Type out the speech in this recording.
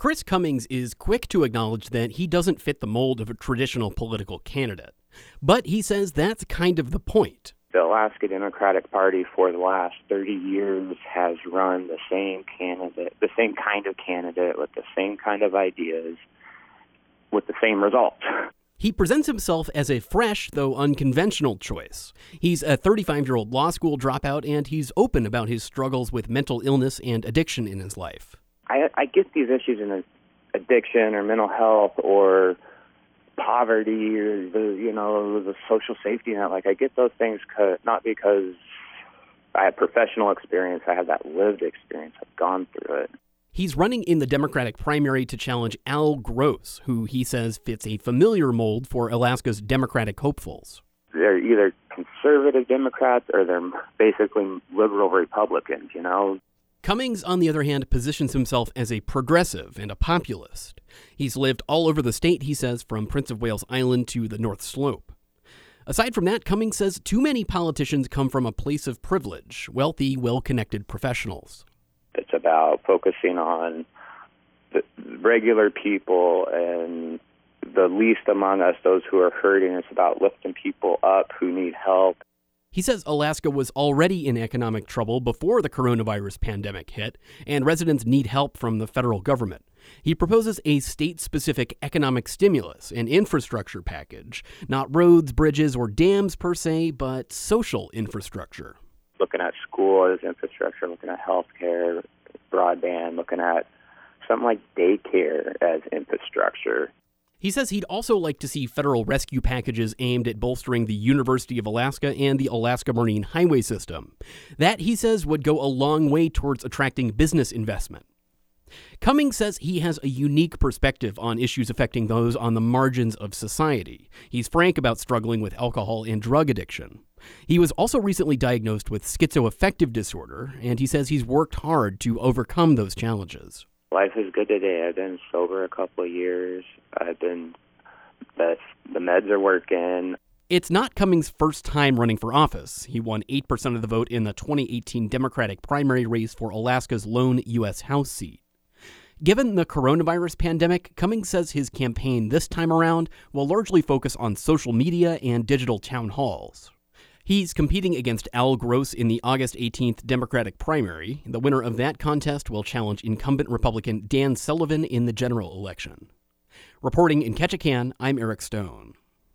Chris Cummings is quick to acknowledge that he doesn't fit the mold of a traditional political candidate. But he says that's kind of the point. The Alaska Democratic Party for the last 30 years has run the same candidate, the same kind of candidate with the same kind of ideas, with the same results. He presents himself as a fresh, though unconventional choice. He's a 35-year-old law school dropout, and he's open about his struggles with mental illness and addiction in his life. I get these issues in addiction or mental health or poverty or the social safety net. I get those things not because I have professional experience. I have that lived experience. I've gone through it. He's running in the Democratic primary to challenge Al Gross, who he says fits a familiar mold for Alaska's Democratic hopefuls. They're either conservative Democrats or they're basically liberal Republicans, Cummings, on the other hand, positions himself as a progressive and a populist. He's lived all over the state, he says, from Prince of Wales Island to the North Slope. Aside from that, Cummings says too many politicians come from a place of privilege, wealthy, well-connected professionals. It's about focusing on the regular people and the least among us, those who are hurting. It's about lifting people up who need help. He says Alaska was already in economic trouble before the coronavirus pandemic hit, and residents need help from the federal government. He proposes a state-specific economic stimulus, an infrastructure package, not roads, bridges, or dams per se, but social infrastructure. Looking at school as infrastructure, looking at healthcare, broadband, looking at something like daycare as infrastructure. He says he'd also like to see federal rescue packages aimed at bolstering the University of Alaska and the Alaska Marine Highway System. That, he says, would go a long way towards attracting business investment. Cummings says he has a unique perspective on issues affecting those on the margins of society. He's frank about struggling with alcohol and drug addiction. He was also recently diagnosed with schizoaffective disorder, and he says he's worked hard to overcome those challenges. Life is good today. I've been sober a couple of years. The meds are working. It's not Cummings' first time running for office. He won 8% of the vote in the 2018 Democratic primary race for Alaska's lone U.S. House seat. Given the coronavirus pandemic, Cummings says his campaign this time around will largely focus on social media and digital town halls. He's competing against Al Gross in the August 18th Democratic primary. The winner of that contest will challenge incumbent Republican Dan Sullivan in the general election. Reporting in Ketchikan, I'm Eric Stone.